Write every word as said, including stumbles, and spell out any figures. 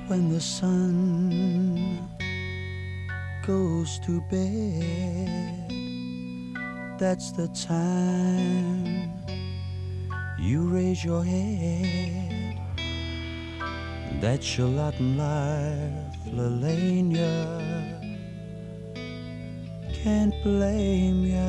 when the sun goes to bed, that's the time you raise your head. That's your lot in life, Lelania. Can't blame ya.